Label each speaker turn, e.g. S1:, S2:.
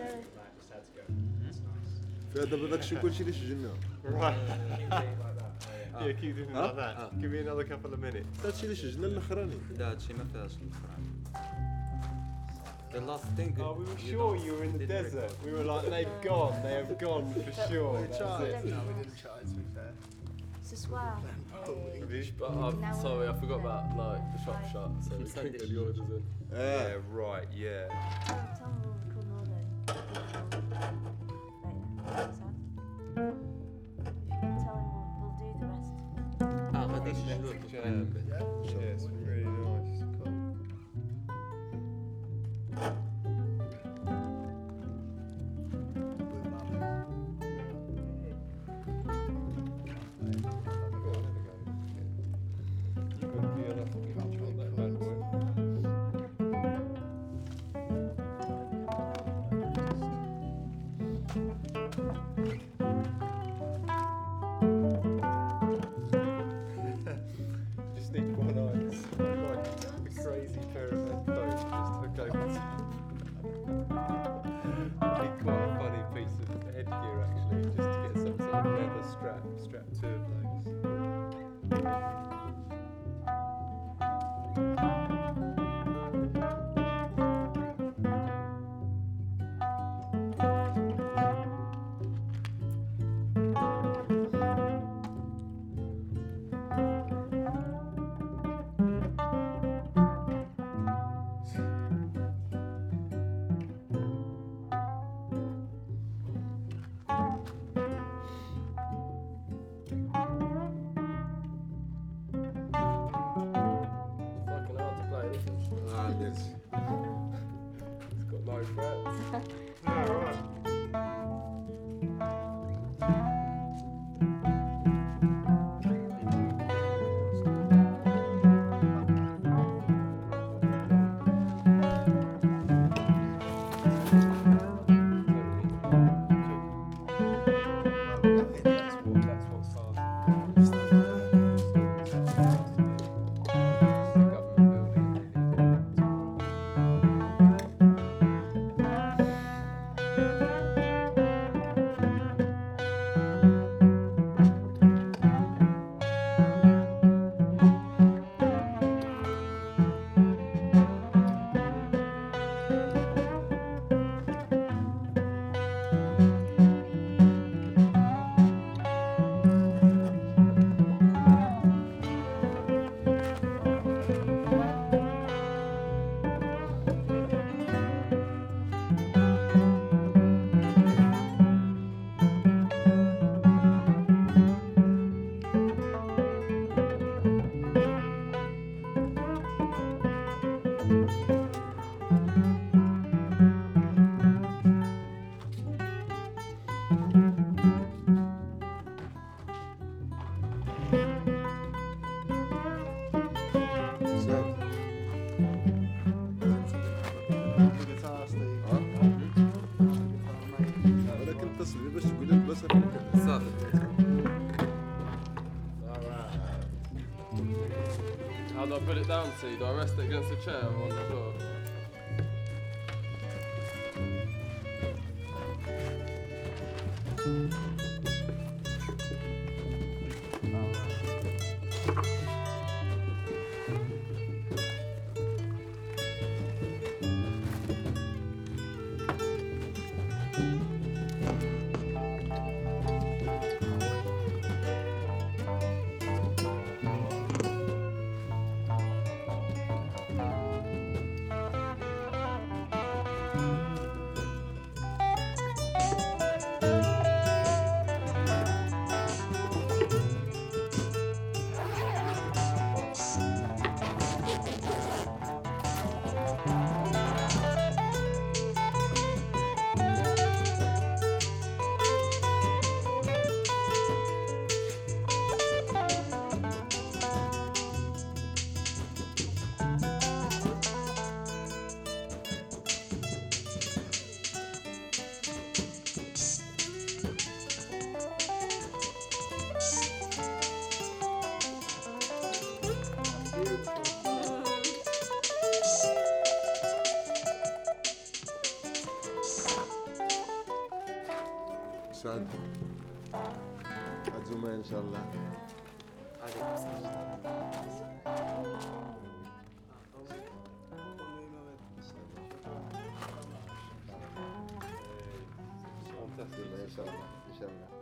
S1: فيها دابا داكشي كلشي اللي سجلنا.
S2: Right. Yeah, keep doing it like that. Give me another couple of minutes.
S1: هادشي اللي سجلنا الاخراني.
S3: لا هادشي ما فيهاش الفران. The last thing.
S2: Oh, we were sure you were in the desert. We were like, they've gone. They have gone for sure. That's it.
S4: No, we didn't try, to be fair.
S5: Ce soir.
S6: But I'm sorry, I forgot about like the shop shut, so we couldn't get the orders in.
S2: Yeah, right, yeah.
S5: Tell them we'll record more though. Tell him we'll do the rest.
S3: Ah, غادي نسجلو
S2: Yeah, it's really nice. Just need one eye. It's like a crazy pair of headphones just hook over. It'd be quite a funny piece of headgear actually, just to get some sort of leather strap two of those.
S6: Fucking hard to play this one.
S1: Yes.
S6: It's got no frets.
S2: Alright. That's what
S1: ولكن اتصل بي باش تقول لي البلاصه فين كانت.
S3: صافي.
S6: How do I put it down to? Do I rest it against the chair or on the floor?
S1: سعد عزومة ان شاء الله.
S3: عليكم السلام.
S1: ان شاء الله ان شاء الله.